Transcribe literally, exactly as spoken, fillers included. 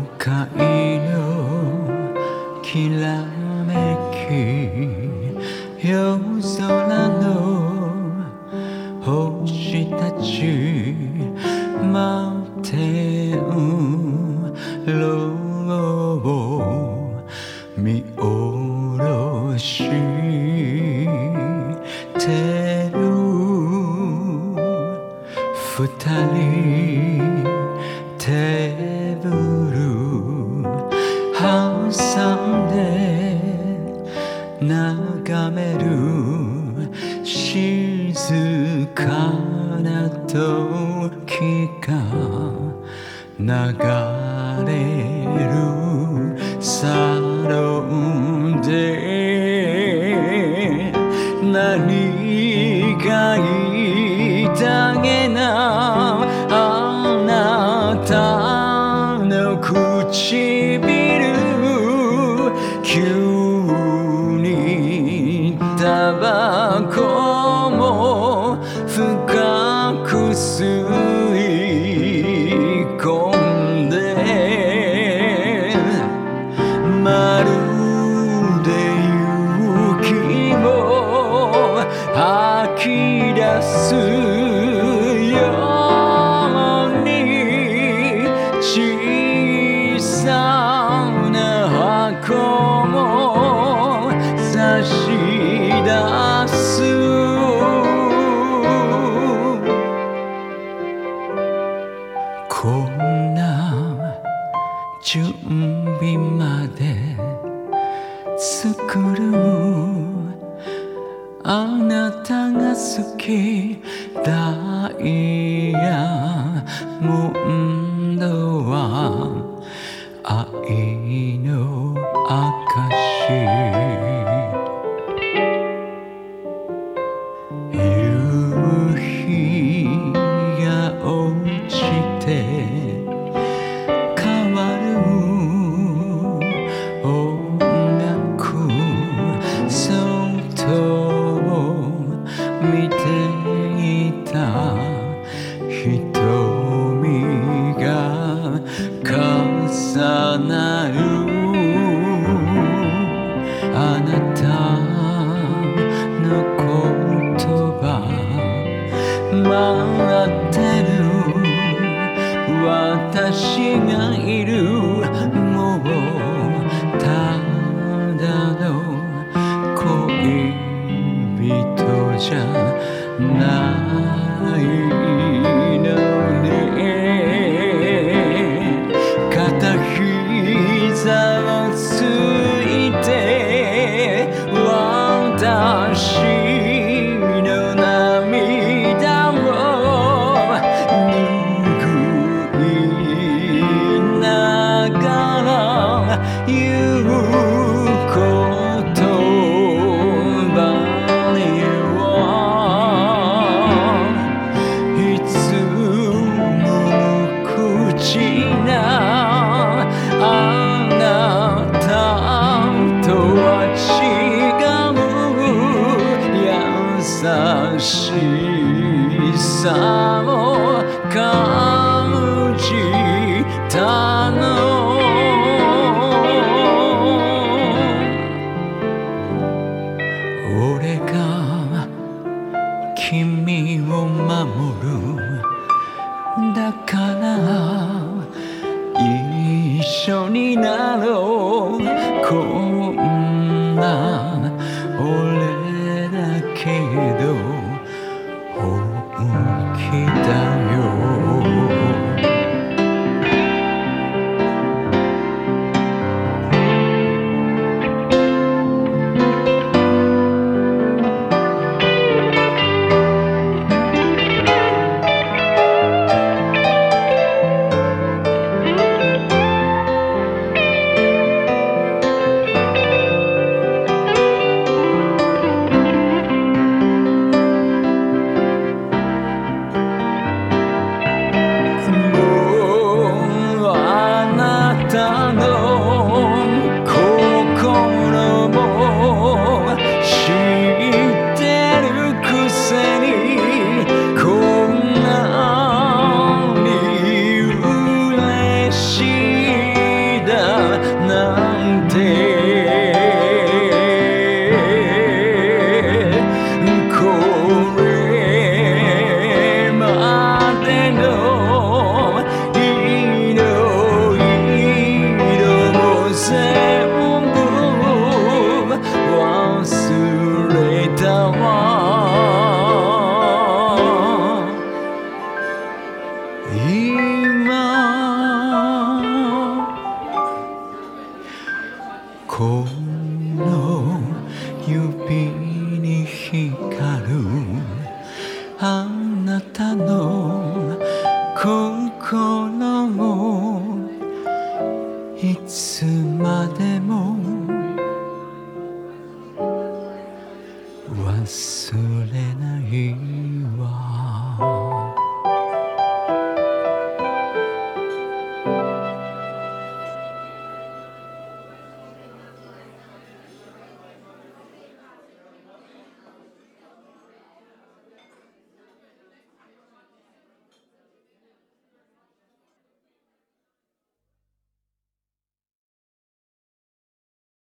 界のきらめき夜空の星たち待ってんろう見下ろしてる二人テーブル挟んで眺める静かな時が流れるサロンで何が言いたげなあなたの唇急にタバコも深く吸い込んでまるで雪を吐き出すように小さな箱も差し出すこんな準備まで作るあなたが好きダイヤモンドは愛の証夕日が落ちて変わる音楽そっと見ていた瞳が重なるあなたの言葉待ってる私がいるもうただの恋人じゃないのね片膝をついて私の涙を拭いながら言う言葉にはいつも無口なあなたとは違う優しさを感じたの俺が君を守るだから一緒になろうこんな俺だけど本気だよしいこの指に光るあなたの心をいつまでも忘れない